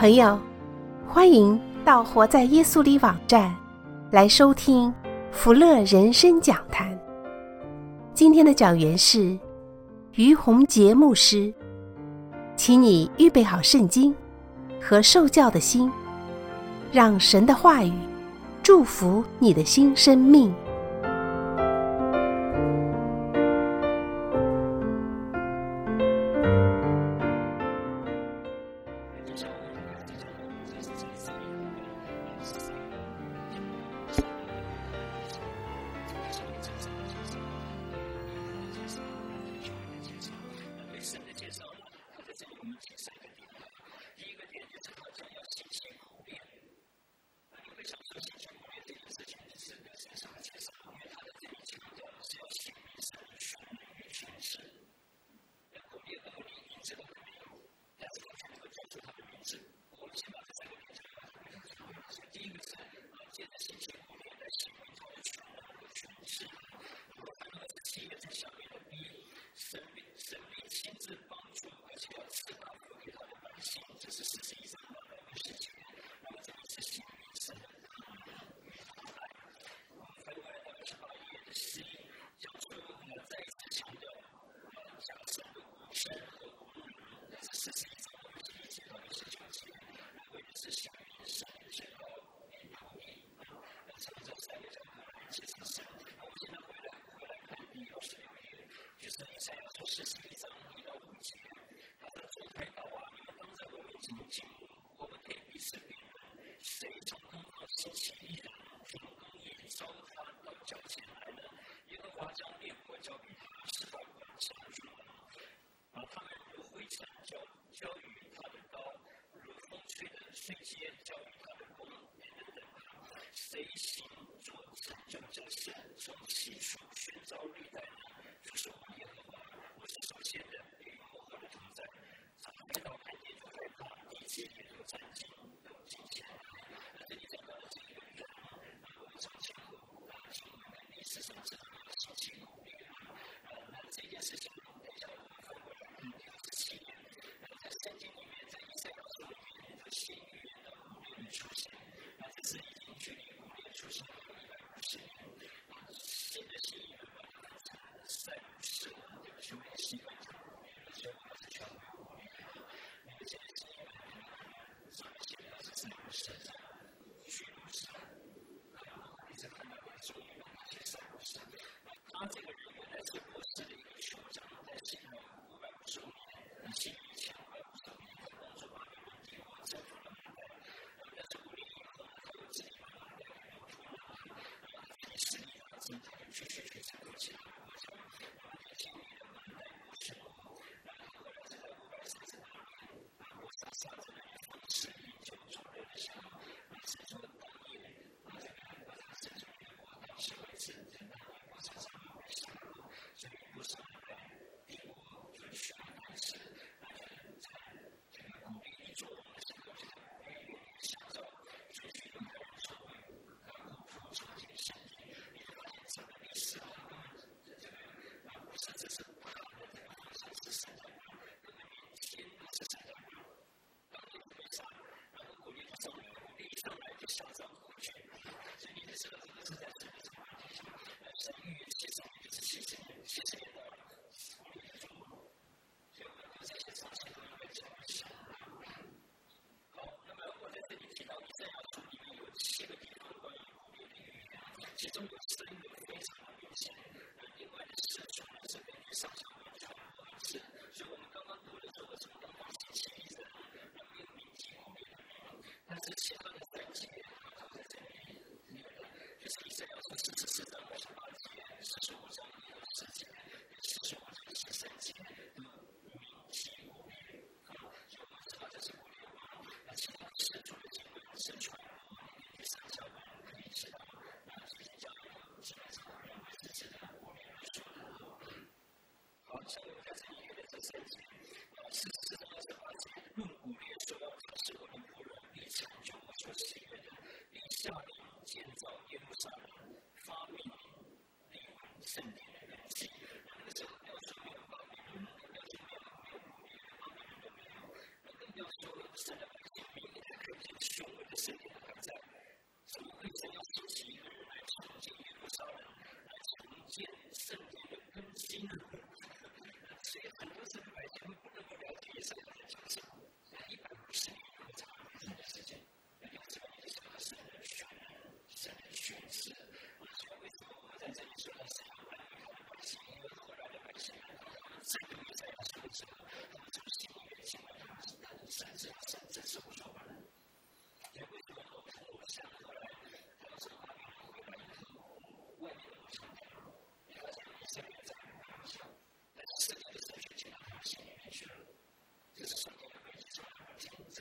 朋友，欢迎到活在耶稣里网站来收听福乐人生讲坛。今天的讲员是于洪杰牧师，请你预备好圣经和受教的心，让神的话语祝福你的新生命。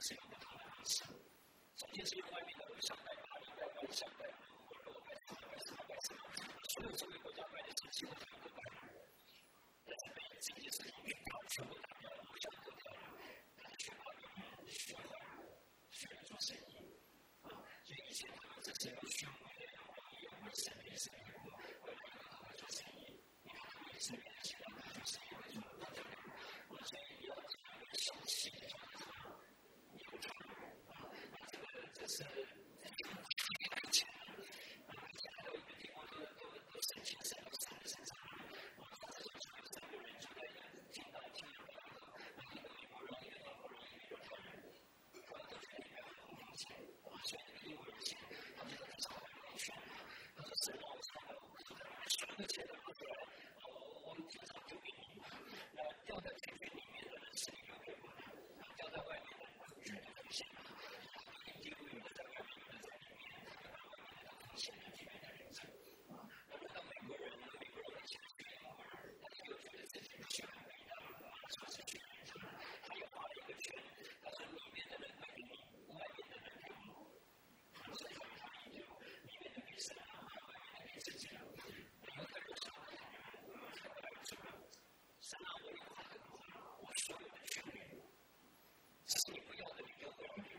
是有不同的意思。首先是用外面的偶像拜巴力、拜偶像、拜火肉、拜什么、所有周围国家拜的神器都有个拜，但是被这些事情给搞全部打掉了，偶像都掉了，他学到里面学坏了，学了做生意所以以前他们这是要学会的，有为神的生意，为了他们做生意，你看他们也是没有钱让他做生意，为什么不做？所以要他们小气的讲有钱这是太钱了。还有一个地方都省钱省到3个身上，这就是3个人就在听到一个美国人，一个英国人，一个犹太人，他们都觉得应该很花钱，所以那个英国人钱，他就在那上面选，他说神让我看到所有的钱都拿出来，我们经常丢给你们，掉在钱圈里面的人是留给我的，掉在外面的人绝对不行。一定有的在外面，有的在里面，现在这边的人生，那轮到美国人呢？美国人以前是英国人，他又觉得自己是很伟大，说是去美国，他又画了一个圈，他说里面的人会给你，外面的人给我，所以他研究里面的给神，外面的给自己，没有太多想法，他不来做，神让我有他的话，我所有的权利，只是你不要的，你就会有。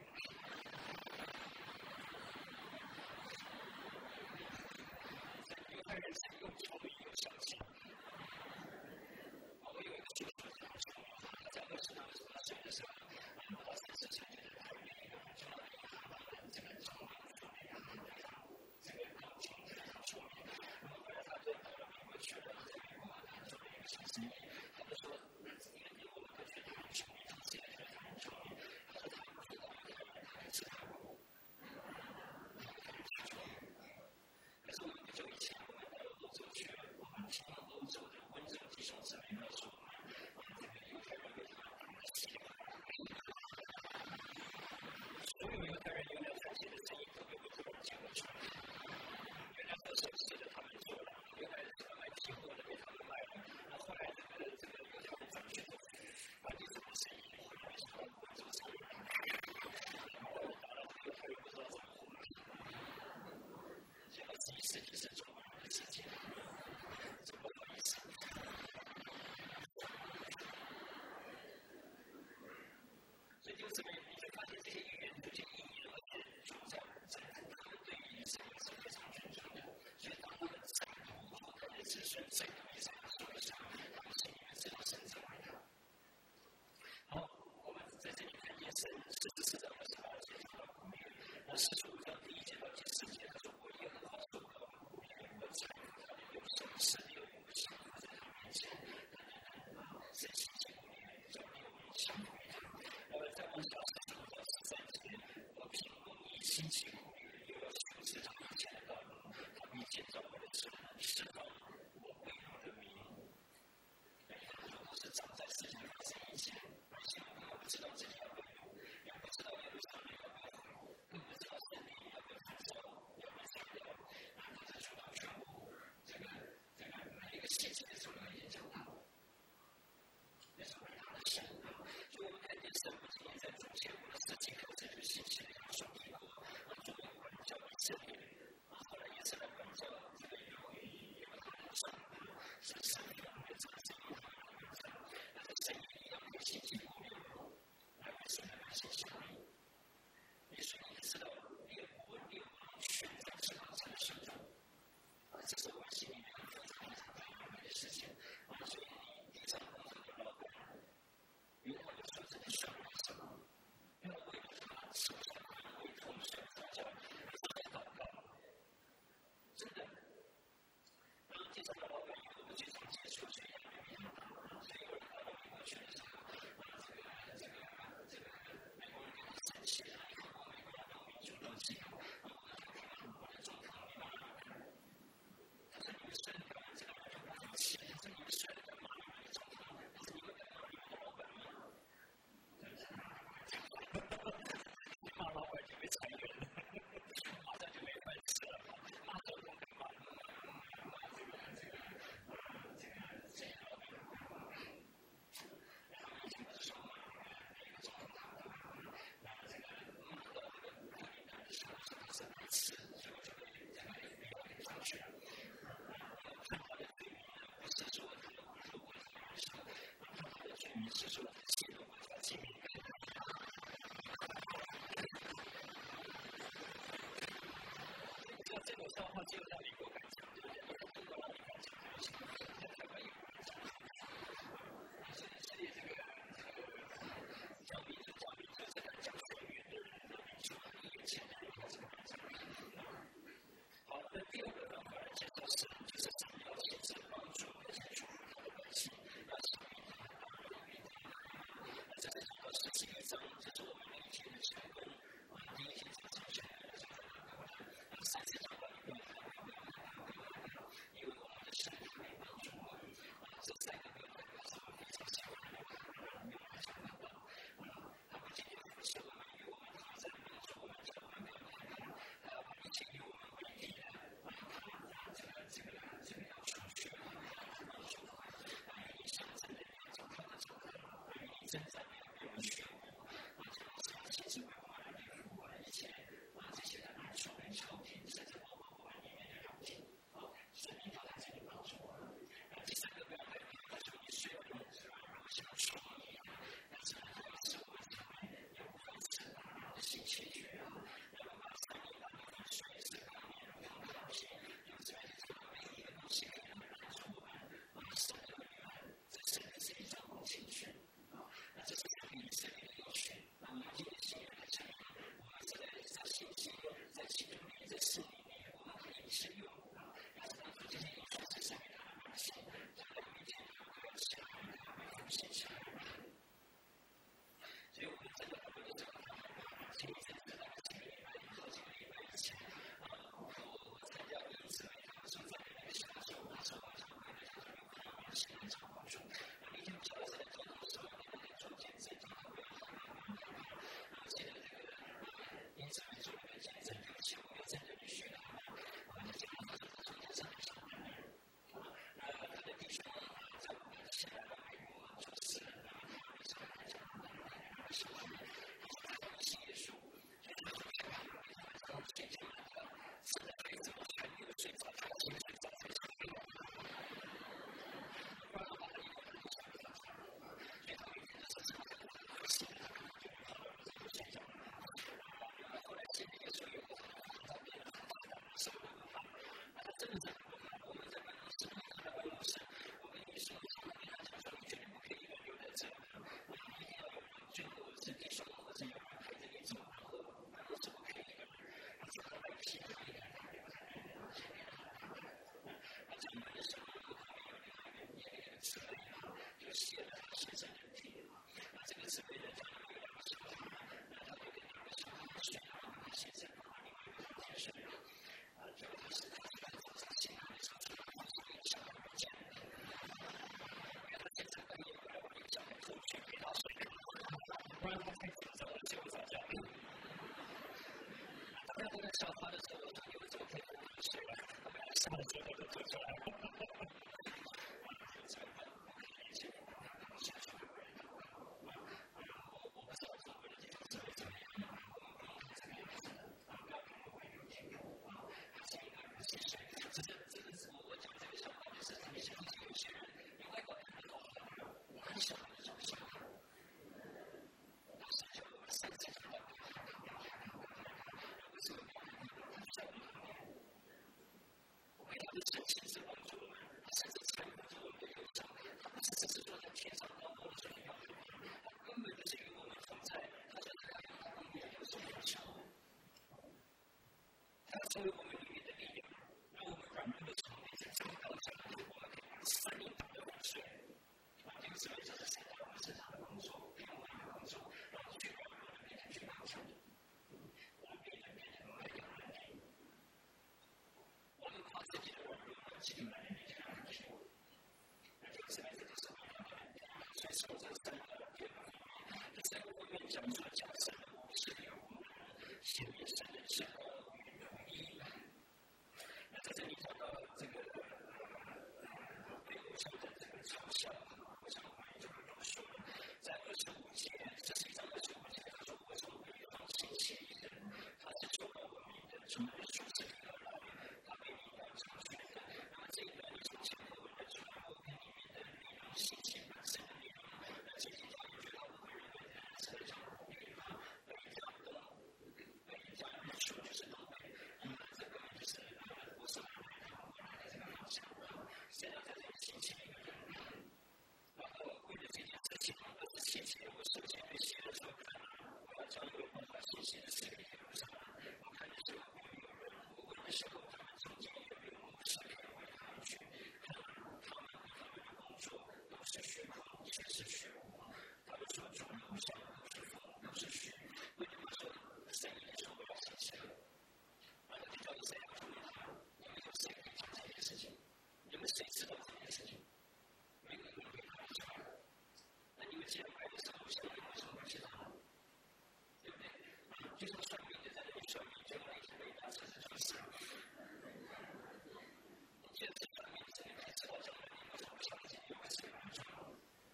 犹太人是又聪明又小气。我有一个叔叔很聪明，他在28岁的时候，不到30岁就在台北一个很重要的银行担任这个总经理，这个高级非常聪明。然后后来他就到了美国去了，在美国他做了一个小生意，他就说，因为我们都觉得他很聪明，他自己也觉得他很聪明，他说他不知道犹太人他吃他苦。可是我们不久以前，我们到了欧洲去了，我们听了欧洲的温州弟兄姊妹们说，这个犹太人为什么他们喜欢？所有犹太人原来赚钱的生意都被美国人接过去了，原来和手是的他们做了，原来是卖批货的被他们卖了，然后后来这个犹太人转去做，把这什么生意后来是到温州生意，然后打了犹太人不知道怎么活。21世纪是中国人的世界，这不好意思。所以就是你会发现这些语言逐渐意义了，而且主在他们对于神是非常尊重的。所以当他们在后代的子孙在以上说一下，他们心里面知道神在伟大。好，我们在这里看见神44章28节讲到鼓励，那45章第1节到第4节，他说我耶和华受高鼓励，我才他的右手使6股降服在他面前，神兴起鼓励，叫6股降服于他。然后再往下45章13节，我凭公义兴起鼓励，又要修治他以前的道路，他必建造我的城，释放我为我的名。都是长在事情发生以前，而且我们不知道自己要不要有，也不知道耶路撒冷要不要有，更不知道圣灵要不要焚烧，要不要拆掉，然后他说到全部这个每一个细节的时候要演讲到，那是伟大的神啊！所以我们看见神不仅仅在主前我的事情和这个信息的要说帝国，中国人叫以色列，后来也是来管教这个犹去。看他的罪名，不是说他的不会看他的罪名是说记录他记名。这个笑话就让你不敢讲，对不对？因为中国让你敢讲，在台湾也不敢讲。所以这个教民就是在讲水源的人的民主，以前的人他是不敢讲。好，那第二个方法来介绍是，就是怎么样限制帮助那些主他的关系，让小民那这是讲到11章，就是我们每一天的成功，第一天讲成全。3次讲到一个，因为我们的生命没帮助我们，这3个没有办法是我非常喜欢的，没有办法想到，他们今天不是我们与我们挑战，没有说我们挑战没有办法，一切与我们为敌的，这个要出去，你想在那边走他的走，你真在那边学，其实为我们服务一切。这些人来说，朝廷甚至包括我们里面的朝廷，神明都在这里帮助我们。第3个不要被他说你睡了想说，但是是我们有方式的心切决然后把3个把你睡是方面的东西，有这样的每一个东西可以帮助我们生活里面，这生命是一种情绪那这是以色列的有选，这个是来讲。在信息，在其中的这4里面，我们可以深入，然后当这些因素在上面的关系，在明天要想复习起来。所以我们真的不能这个今天在大概几个礼拜以后，几个礼拜以前，我参加第1次说在那个小组，那时候好像会在这里有现场帮助。那天不晓得在做的时候，那个中间在这个我记得这个。因此，做一个见证，尤其我们在这里学的，我们讲的是从他身上来的。他的弟兄在我们现在的美国做事，为什么来讲？是我们信耶稣，从最近的现在孩子们还没有睡着，他已经睡着才睡着。不然的话，他一会儿就想不到，所以他每天都是这么回事。睡觉。后来现在也说有个他变得很大胆，什么都不怕。他真的在我们在办公室，他的办公室，我跟你说，他跟他讲说，你绝对不可以一个人留在这，一定要有人，最后是弟兄或者有人陪着你走，然后办公室不可以一个人，他说他来批评你，他讲完的时候，有另外一个词汇就写了他先生的题，这个词汇的讲有2个小孩，他会跟2个小孩睡。先生另外一个先生，就他是他现在的小孩，他是一个小孩讲，因为他先生半夜回来把一个小孩拖去陪他睡，不然他太紧张了，睡不着觉。当他在笑他的时候，他有时候可以跟他睡了，他本来笑的时候就做出来了。作为我们里面的力量，让我们软弱的时候，在这么高的角度，我们可以把3年打得很顺。这个是为这是谁的帮助？是他的帮助，给我们的帮助，让我们去软弱的面前去帮助。我们变得很有能力。我们把自己的软弱进来的面前去帮助。那这个是为这个时候，所以说这3个方面，这3个方面讲述讲神的模式，有我们显明神的圣光与容易。 首先对写的时候看，我要将一个文化信息的思维给入上来。我看的时候有人，我问的时候他们中间有没有牧师可以为他们去看他们的工作都是虚空，也是虚空。他们所做的偶像都是风，都是虚。为什么说神也说我要信神？然后就叫以赛亚说：“你们有谁可以讲这件事情？你们谁知道这件事情？没有人可以讲。那你们既然拜的是偶像，你为什么不知道？对不对？就像算命的在那里算命，就每天每晚这是就是。你既然是算命的，你可以知道将来你为什么相信有个什么状况？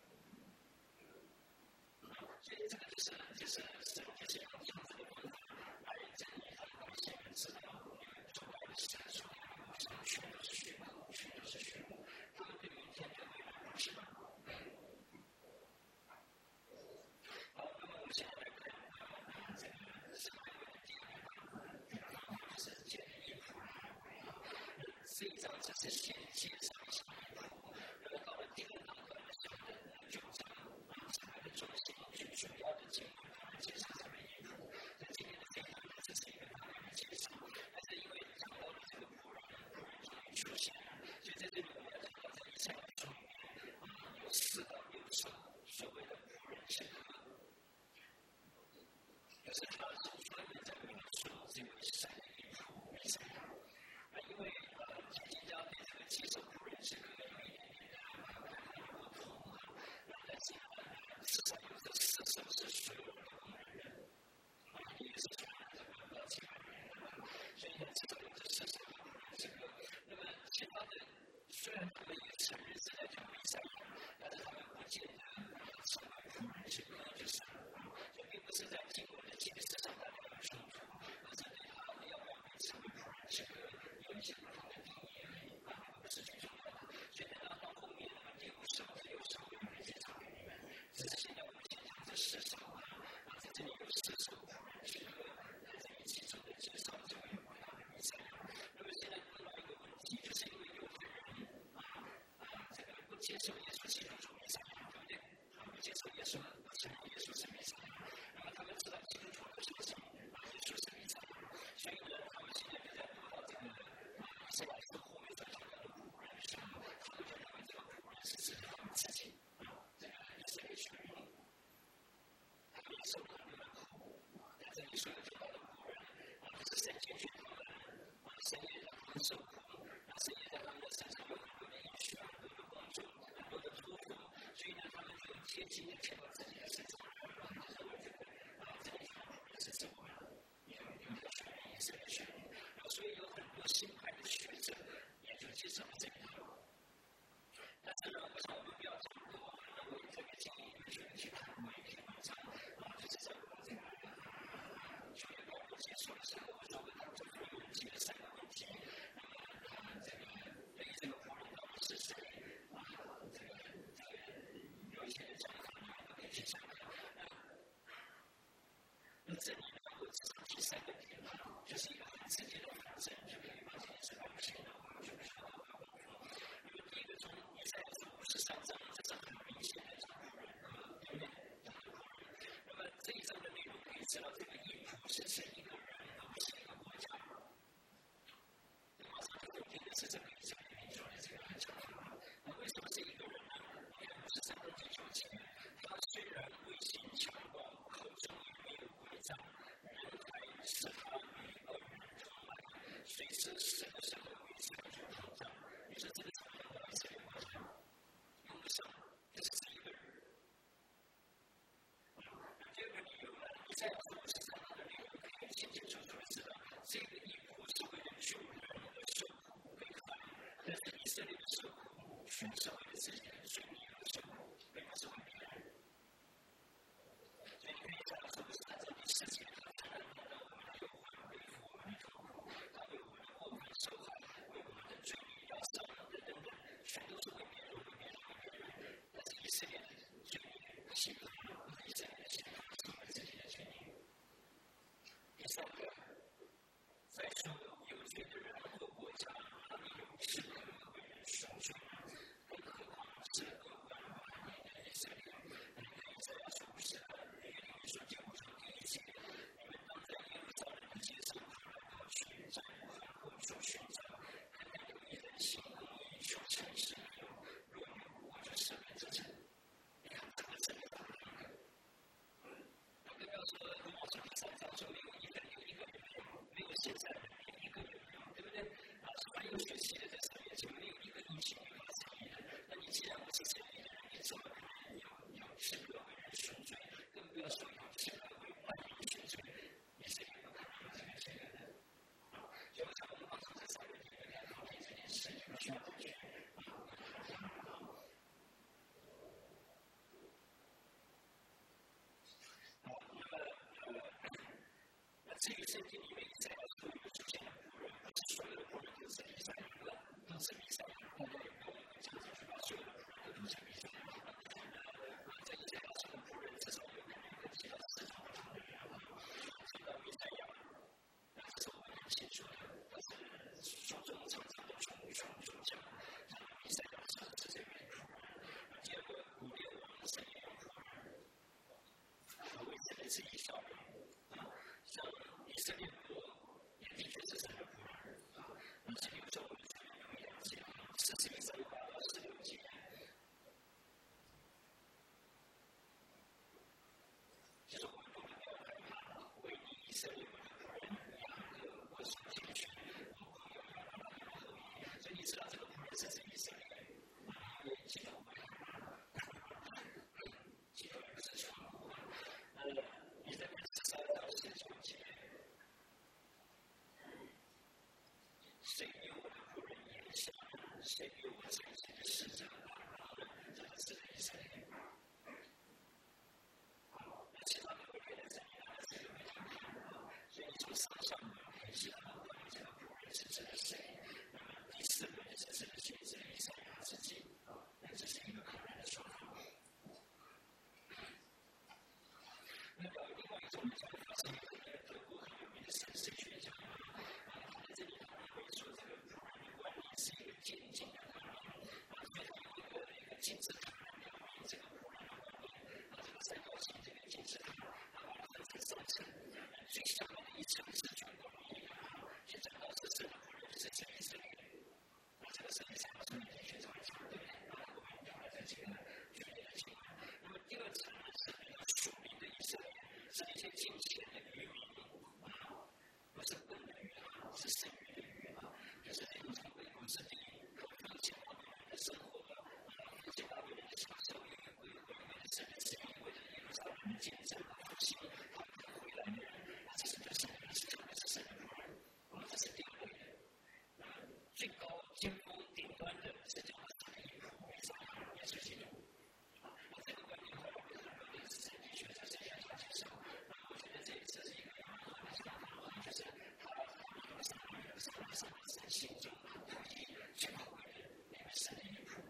所以这个就是用这样子的方法来证明他们现在知道你们所拜的是神，偶像全都是虚空，全都是虚空。他们对明天对未来不知道。好，那么我们现在来看这个上面的第一个是建议谱。这一章只是先介绍一下谱，那么到了第二章的小的9章，下来的中心是主要的经文，介绍这个义谱。那今天的这一章只是一个大概的介绍，但是因为讲到了这个仆人终于出现了，所以在这里我们要讲到这以赛亚书里面有4到6首所谓的仆人诗歌。就是他是专门在描述这位神的义仆以赛亚。因为基督教对这个几首仆人诗歌有一点点的不同，但是至少有这4首是所有的工人，也是所有的到几百人，所以至少有这4首的仆人诗歌。那么其他的虽然他们也承认是在讲以赛亚，但是他们不见得成为仆人诗歌就是。这并不是在经文的解释上大家有冲突，而是对他们要不要被称为仆人诗歌有一些不同的定义而已，不是最重要的。所以等到后面第5首、第6首我也会介绍给你们。只是现在我们先讲这4首在这里有4首仆人诗歌，在这里其中的介绍就会有关他的以赛亚。那么现在碰到一个问题，就是因为有的人这个不接受耶稣基督做弥赛亚，对不对？他们不接受耶稣，不承认耶稣是弥赛亚。他们知道基督徒的信息，耶稣是弥赛亚，所以呢，他们现在就在读到这个以赛亚书后面所讲到的仆人的时候，他们就认为这个仆人是指他们自己，这个以色列全民，他们也受到他们的苦，在这里所有提到的仆人，是神拣选他们，神也让他们受苦，神也在他们的身上有很多的应许，很多的帮助，很多的托付，所以呢，他们就贴近的贴到自己的身上。是怎么有的学员也是个学员，所以有很多新派的学者也就介绍了这一套。但是呢，为什么我们不要讲多？我也特别建议你们去看过一篇文章，就是在我这个学员报告结束的时候，我说问他们最后有几个3个问题。这个对于这个仆人到底是谁？有一些人讲他们可以去想看。那这里呢，我只是提3个点，就是一个很直接的反证，就可以把这件事搞清楚。就不需要多沟通。因为第一个从以赛亚书53章，这是很明显的讲仆人，对不对？讲仆人。那么这一章的内容可以知道，这个义仆是指一个人，而不是一个国家。马上就定的是这个以色列民族的这个讲法。那为什么是一个人呢？因为53章第9节，他虽然威信强暴，口中也没有违章，人还是他与恶人同来，随时神的时候与自己同在。你说这个怎么样的以色列国家？用不上，就是这一个人。第二个理由呢，以赛亚书53章的内容可以清清楚楚的知道，这个义仆是为了救人而受苦被害，但是以色列的受苦全是为了自己的罪孽而受苦，并不是为别人。所以你可以看到说53章第4节，他承认他让我们的忧患背负我们的痛苦，他为我们的过犯受害，为我们的罪孽压伤等，全都是为别人。但是以色列的罪孽刑罚，以色列的刑罚是为自己的罪孽。第3个，再说有罪的人或国家，哪里有资格为人赎罪？更何况是恶为罗马书第3章说没有一个没有现在的，没有一个有，对不对？凡有血气的在上面前没有一个因信与他称义的。那你既然不是称义的人，你怎么可能有资格为人赎罪？更不要说有资格为万民赎罪。你是有可能有这个资格的。所以我想我们帮助这3个地方来考虑这件事，不需要去。至于圣经里面以赛亚书里面出现的仆人，不是所有的仆人都是以赛亚的，都是以赛亚。大家有没有这样子去把所有的仆人都是以赛亚？在以赛亚书的仆人至少有提到4种不同的人，提到以赛亚，这是我们很清楚的，他是书中常常的重讲，以赛亚是这边仆人。第二个古列王是也有仆人，为什么是以扫罗？像以色列国也的确是神的仆人，这里有时候我们才有了解，41章8到16节，就是我们不能要害怕，为你以色列国的仆人雅各我所拣选，我朋友要让他们合一。所以你知道这个仆人是指以色列，因为基督不是全部。以色列13到19节。谁与我的仆人言下，谁与我曾经的使者这个是以色列。那其他的会变得怎样？这个没听过。所以你从上上文知道这个仆人是指的谁？第4个是指的选择以赛亚自己。那这是一个仆人的说法。那么另外一种讲法是一个德国很有名的神学家，在这里他认为说这个仆人的管理是一个渐进的管理，所以他有一个金字塔来表明这个仆人的管理。这个3角形这个金字塔，它把它分成3层，最下面的一层是全管理，先讲到这是仆人是指以色列，这个是以赛亚书里面宣传的，对不对？我们讲了这几个具体的情况。那么第2层呢是比较属灵的以色列，是一些敬虔的渔民，不是笨的渔民，是圣渔的渔民，就是平常为公司利益，并且为人的生活，并且为人的享受，为神的旨意，为了耶路撒冷的建设复兴，他们回来的人，这是对神的是特别是神的仆人，这是第2类的。最高尖峰顶端的是叫他的义仆，也是基督。这个观念后来被很多历史经济学者这样介绍。我觉得这一次是一个很好的想法，就是他有神心中不义最后的人，那个神的义仆。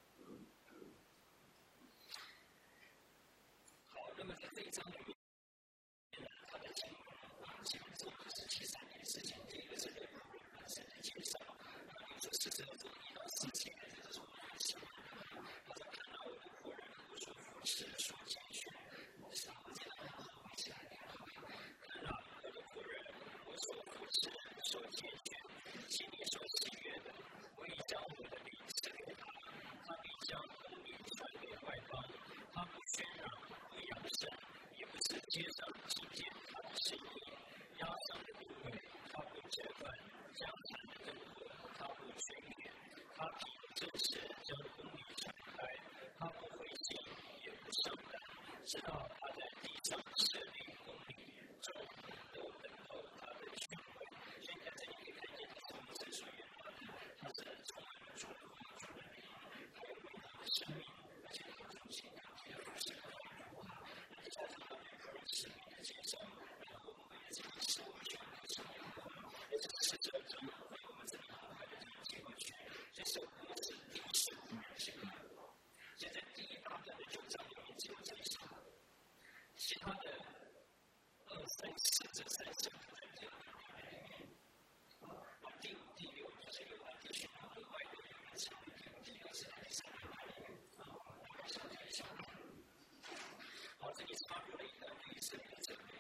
好，那么在这一章里面，他的经文基本上就是73件事情。第一个是对仆人本身的介绍，比如说42章1到4节，这是我们很喜欢的。大家看到我的仆人，我所服侍、所拣选，我是我这样的回起来的。看到我的仆人，我所服侍、所拣选，心里所喜悦的，我已将我的灵赐给他，他必将公义传给外邦，他不喧嚷，不扬声，也不是街上听见他的声音，压伤的部位他不折断，将残的根核他不吹灭，他必正式将公义传开，他不灰心也不上当，直到他在地上设立公义，众人都等候他的权位。所以在这里可以看见他从神所原来的，他是充满了主的话语、主的灵，还有伟大的生命，而且他重新感觉到神的话。接下来他对仆人生命的介绍，然后我们也这个是我们需要的生命的话，而这个是这个为我们这里安排的这个结构区，这是我们是第15人性格。现在第1大段的9章里面只有这一项，其他的2、3、4这3项都在这里面。第5、第6就是有关弟兄和外的原则，第6是第3个小节小。好，这里插入了一个对以色列的这个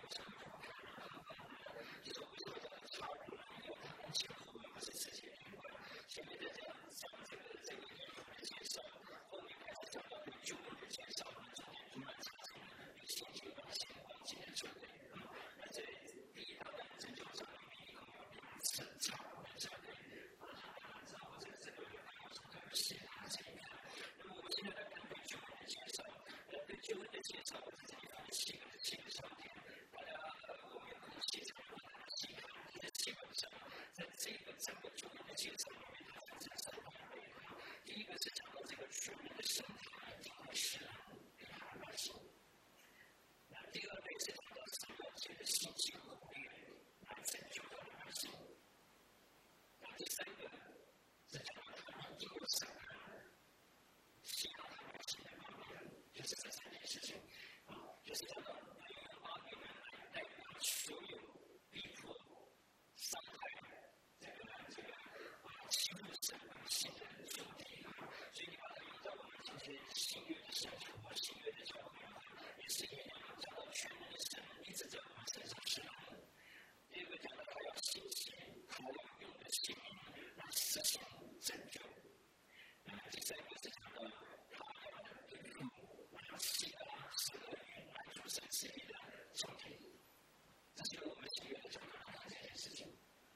就是为什么叫插入了？因为它跟前后文不是直接连贯，前面在讲这个义仆的介绍，后面开始讲到对救恩的介绍，中间突然插进了与信心关系。 所有逼迫、伤害欺负神信的主题，所以你把它用到我们今天新约的圣经或新约的教会，也是一样，讲到全能的神一直在我们身上施行。第二个讲到他要兴起，他要用的性命来实行拯救。第三个是讲到他要对付希腊是恶语满足神旨意的重点。这是我们新约的教会这件事情。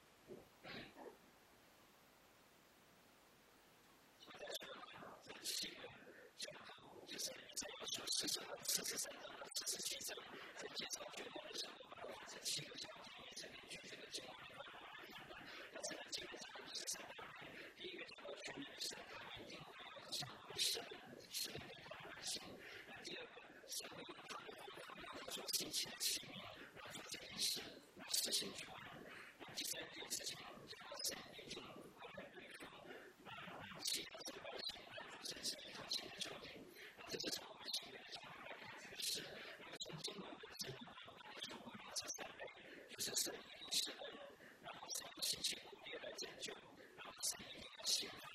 就是在要说43章、47章，在介绍旧约的时候，把它分成7个小节，这里举这个经文的话，那这个经文上是3个。第一个讲到全能的神，他一定会要向神对他来行。第二个，神会用他的方法所兴起的器皿，来做这件事，来实行救恩。第三件事情，讲到神一定会来对付其他的百姓，来做神是一条新的教训。这是从我们新约的教会来看这个事，因为从经文本身来说，我们这3类就是神一定是恩，然后神兴起苦力来拯救，然后神一定要刑罚。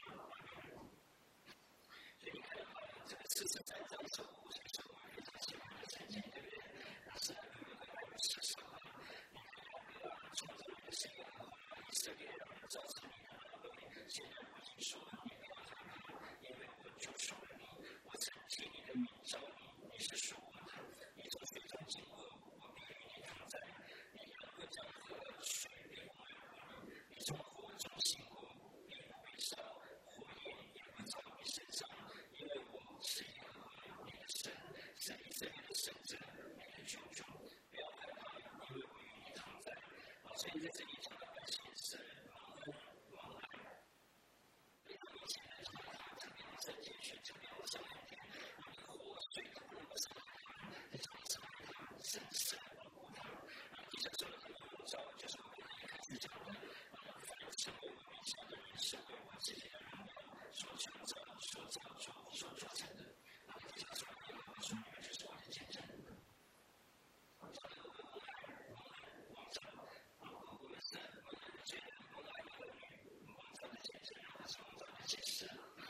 所以你看到这个43章是我们非常喜欢的圣经，对不对？但是有一个来源是什么？你看到创造的神耶和华以色列人造成你的恶为，现在我已经说了，你不要害怕，因为我救赎了你。我曾替你的名召你，你是属我的。你从水中经过，我必与你同在。你要过江河，水必不漫过你；你从火中行过，必不被烧，火焰也不照你身上。因为我是耶和华你的神，是以色列的圣者，你的救主。不要害怕，因为我与你同在。所以在这里讲的百姓是蒙恩蒙爱。非常明显的讲到他这边的圣经学这边的上面。所以他不能够伤害他，在这里伤害他，甚至来保护他。第三说的很有招，就是我们一开始讲的，凡成为我名下的人，是为我自己的荣耀所创造、所造就、所做成的。第三说的很有说，你们就是我的见证。讲的我们蒙爱、蒙召、我们是蒙爱的罪人、蒙爱的儿女、蒙召的见证，还是蒙召的解释。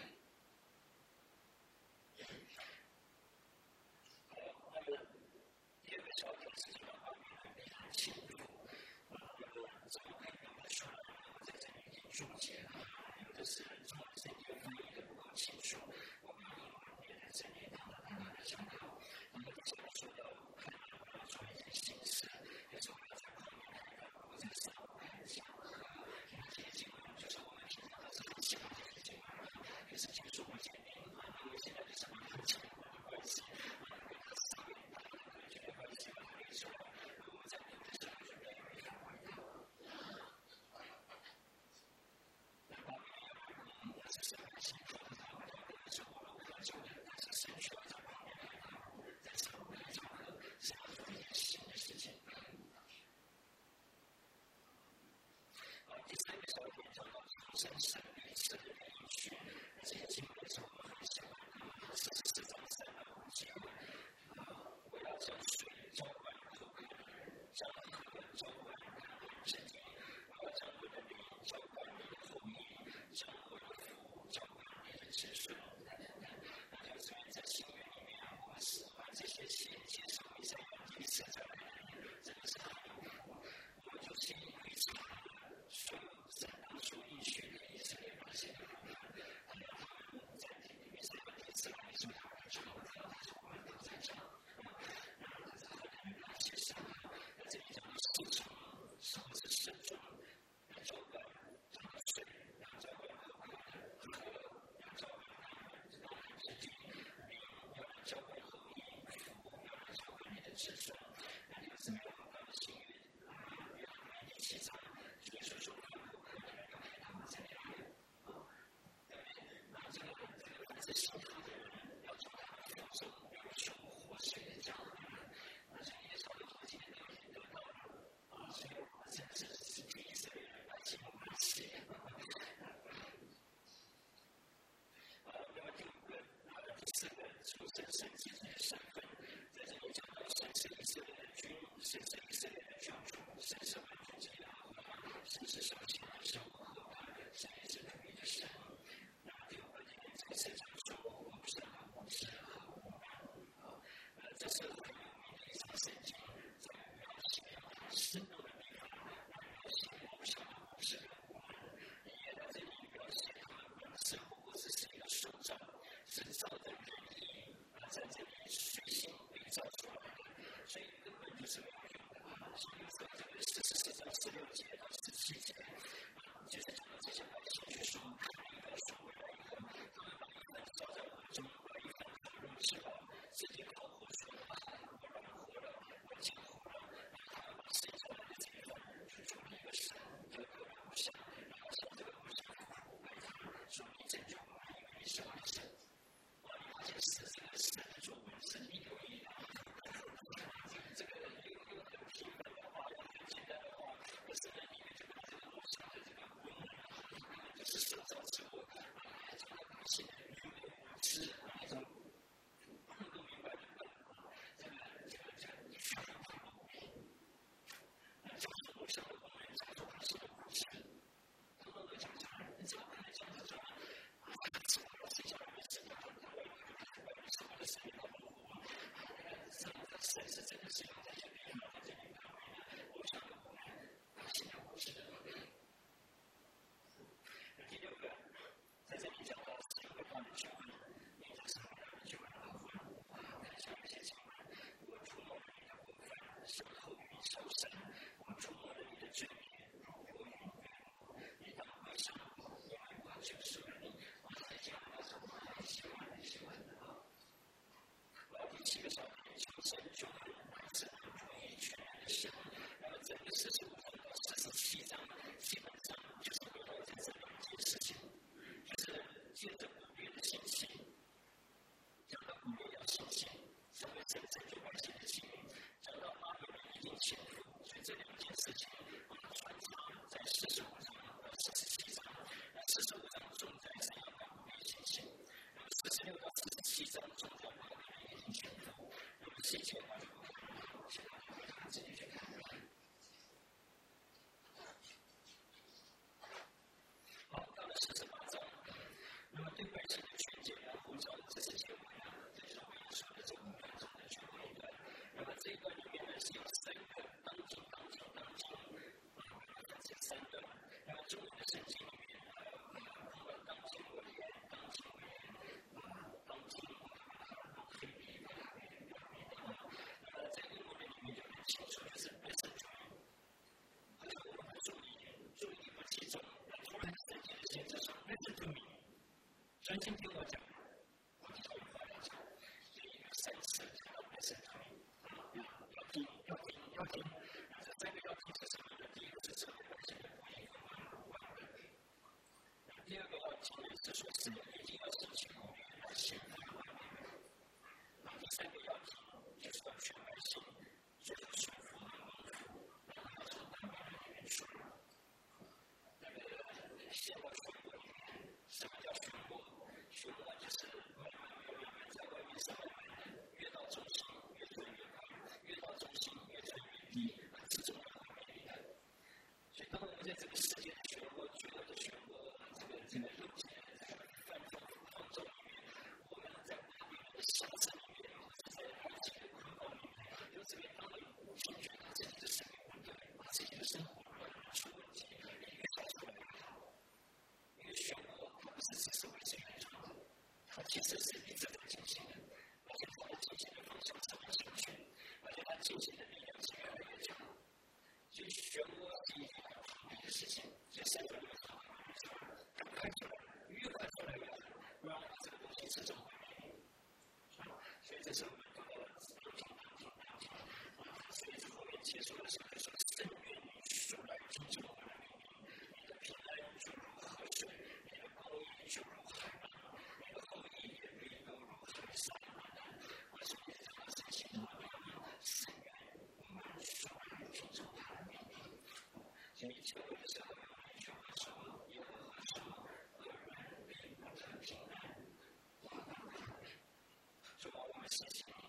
第二个小点是什么？非常清楚，怎么可以表达出来？我在这里已经注解了，有的是中文圣经翻译的不够清楚，我们也在这里大的讲到。那么这个说到看到我要做一件新事，也是我们在旁边看到我在上海讲这些经文，就是我们平常都是很喜欢这些经文，也是结束我见面，因为现在是很强的关系。第三个小点讲到神神与神的应许，这些经文是我们很喜欢的，44章3到5节。我要将水浇灌口渴的人，将河浇灌身体。我要将我的灵浇灌你的后裔，将我的福浇灌你的子孙。那就是在新约里面，我们是把这些写介绍一下第一次在真的是很有福。我们就先预测所有神当初应许的以色列百姓，他们在以色列第一次来的时候，就我们都在讲。其实，这里讲的是什么是神中要浇灌水，要浇灌河，要浇灌身体，要浇灌后裔，要浇灌你的子孙。那这个是没有办法的幸运。第7章，就是说，他们在那里，这个是信徒的人要叫他们放松，有生活水的教会。所以也差不多今天都已经得到了，所以我们甚至是第一次来进入关系。那么第5个、第4个，出生圣洁的身份，在这里讲到神是以色列的君，神是以色列的救专心听我讲，我就会快乐讲。3次要听，要听。这个要听是什么呢？第一个是社会关系的回应，第二个要听的是说是一定要申请后面来写。第三个要听就是要全面性，就是说服和要从单位里面说。现在说过里面，什么叫全国？全国就是慢慢在外面上越到中心越推越高，越到中心越推越低，是重要的原因。所以当我们在这个世界的漩涡、巨大的漩涡、这个有钱泛方舟里面，我们在我的想象里面，在爱情的捆绑里面，有这个当我们发觉到自己的生命不对，把自己的生活出问题，越好出来越好。因为漩涡它不是只是为谁而创的，它其实是一直在进行的，而且它的进行的方向是很正确，而且它进行的力量是越来越强。所以漩涡是一件很常见的事情，所以3个月快出来，越快出来越好，不然这个东西始终会没有。所以这是我们做到了所以后面结束的时候就说：“深渊出来终究会来临，你的平安就如河水，你的公义就如海浪，你的后裔也必都如海沙。”我说你这个事情，深渊出来终究会来临。所以结尾的时候，就会说：“耶和华说，恶人必不得平安。”说我们谢谢你。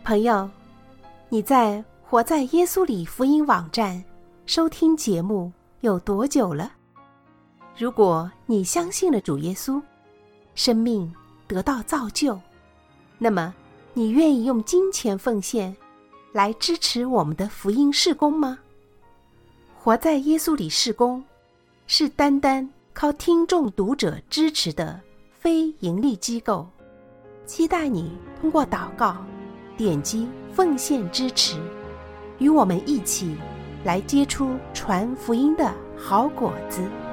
朋友，你在活在耶稣里福音网站收听节目有多久了？如果你相信了主耶稣，生命得到造就，那么你愿意用金钱奉献来支持我们的福音事工吗？活在耶稣里事工是单单靠听众读者支持的非盈利机构，期待你通过祷告点击奉献支持，与我们一起来结出传福音的好果子。